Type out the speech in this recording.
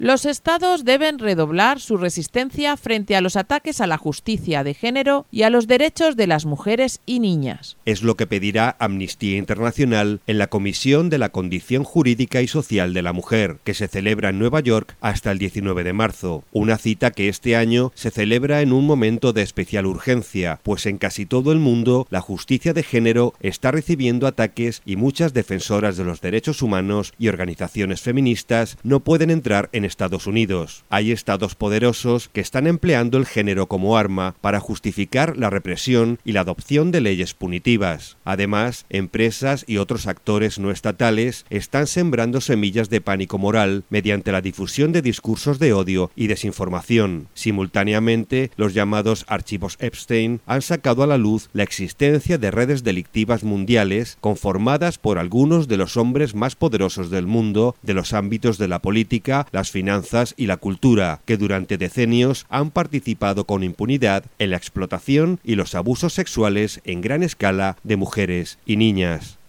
Los estados deben redoblar su resistencia frente a los ataques a la justicia de género y a los derechos de las mujeres y niñas. Es lo que pedirá Amnistía Internacional en la Comisión de la Condición Jurídica y Social de la Mujer, que se celebra en Nueva York hasta el 19 de marzo. Una cita que este año se celebra en un momento de especial urgencia, pues en casi todo el mundo la justicia de género está recibiendo ataques y muchas defensoras de los derechos humanos y organizaciones feministas no pueden entrar en Estados Unidos. Hay estados poderosos que están empleando el género como arma para justificar la represión y la adopción de leyes punitivas. Además, empresas y otros actores no estatales están sembrando semillas de pánico moral mediante la difusión de discursos de odio y desinformación. Simultáneamente, los llamados archivos Epstein han sacado a la luz la existencia de redes delictivas mundiales conformadas por algunos de los hombres más poderosos del mundo, de los ámbitos de la política, las finanzas y la cultura, que durante decenios han participado con impunidad en la explotación y los abusos sexuales en gran escala de mujeres y niñas.